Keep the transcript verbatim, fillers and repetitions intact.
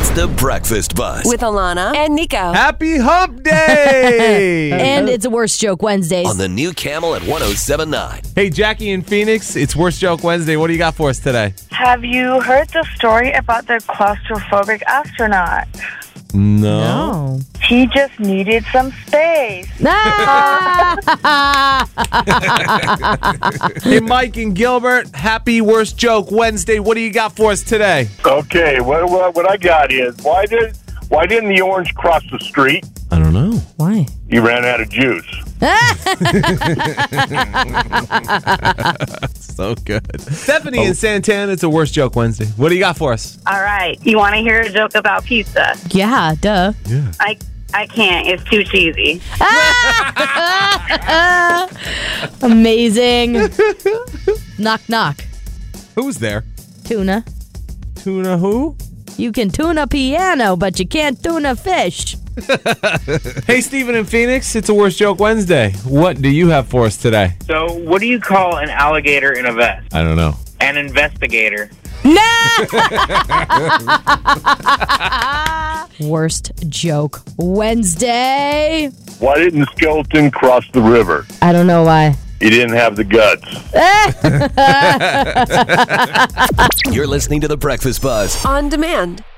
The Breakfast Buzz. With Alana and Nico. Happy Hump Day! And it's a Worst Joke Wednesdays. On the new Camel at one oh seven point nine. Hey, Jackie in Phoenix, it's Worst Joke Wednesday. What do you got for us today? Have you heard the story about the claustrophobic astronaut? No. No. He just needed some space. Hey, Mike and Gilbert, happy Worst Joke Wednesday. What do you got for us today? Okay, what, what what I got is why did why didn't the orange cross the street? I don't know. Why? He ran out of juice. So good. Stephanie in Santana, it's a Worst Joke Wednesday. What do you got for us? All right. You want to hear a joke about pizza? Yeah, duh. Yeah. I I can't. It's too cheesy. Amazing. Knock, knock. Who's there? Tuna. Tuna who? You can tune a piano, but you can't tune a fish. Hey, Steven in Phoenix, it's a Worst Joke Wednesday. What do you have for us today? So, what do you call an alligator in a vest? I don't know. An investigator. Worst Joke Wednesday. Why didn't the skeleton cross the river? I don't know why. He didn't have the guts. You're listening to The Breakfast Buzz. On demand.